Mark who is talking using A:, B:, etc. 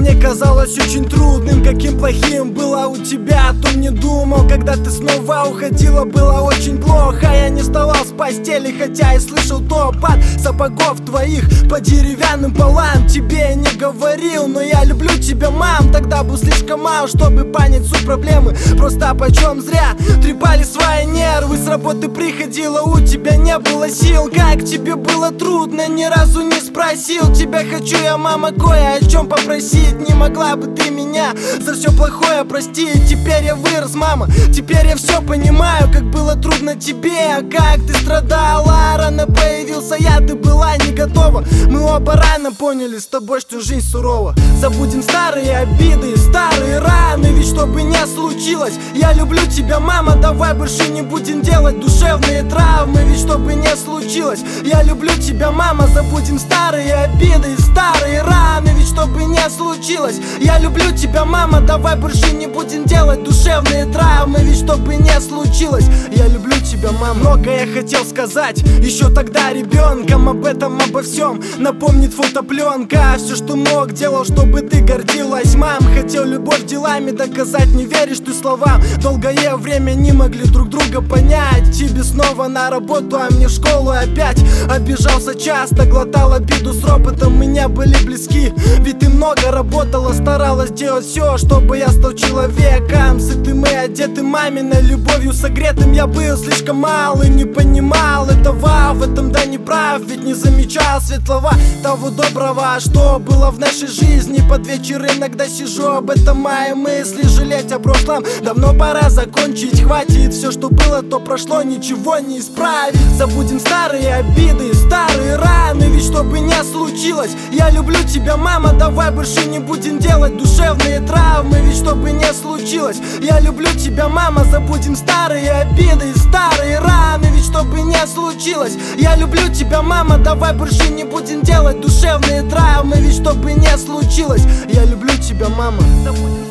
A: мне казалось очень трудным, каким плохим было у тебя. О том не думал, когда ты снова уходила, было очень плохо. Я не вставал с постели, хотя и слышал топот сапогов твоих по деревянным полам. Тебе я не говорил, но я люблю тебя, мам. Тогда был слишком мал, чтобы понять суть проблемы. Просто почем зря трепали свои нервы. С работы приходила, у тебя не было сил. Как тебе было трудно, ни разу не спросил. Тебя хочу я, мама, кое о чем попросить. Не могла бы ты меня за все плохое простить? Теперь я вырос, мама, теперь я все понимаю. Как было трудно тебе, как ты страдала. Рано появился я, ты была не готова. Мы оба рано поняли с тобой, что жизнь сурова. Забудем старые обиды, старые раны, ведь что бы ни случилось, я люблю тебя, мама. Давай больше не будем делать душевные травмы, ведь что бы ни случилось, я люблю тебя, мама. Забудем старые обиды, старые раны, ведь что бы ни случилось, я люблю тебя, мама. Давай больше не будем делать душевные травмы, ведь что бы ни случилось, я люблю тебя, мама. Много я хотел сказать еще тогда ребенком, об этом, обо всем напомнит фотопленка. Все, что мог, делал, чтобы ты гордилась, мам. Хотел любовь делами доказать, не веришь ты словам. Долгое время не могли друг друга понять. Тебе снова на работу, а мне в школу опять. Обижался часто, глотал обиду с ропотом. Мы не были близки, ведь ты много работала, старалась делать все, чтобы я стал человеком. Сытым и одетым, маминой любовью согретым. Я был слишком мал и не понимал этого. В этом да не прав, ведь не замечал светлого того доброго, что было в нашей жизни. Под вечер иногда сижу, об этом мои мысли. Жалеть о прошлом давно пора закончить. Хватит, все, что было, то прошло, ничего не исправить. Забудем старые обиды, старые раны, ведь что бы ни случилось, я люблю тебя, мама. Давай больше не будем делать душевные травмы, ведь что бы ни случилось, я люблю тебя, мама. Забудем старые обиды, старые раны, ведь что бы ни случилось, я люблю тебя, мама. Давай больше не будем делать душевные травмы, ведь что бы ни случилось, я люблю тебя, мама.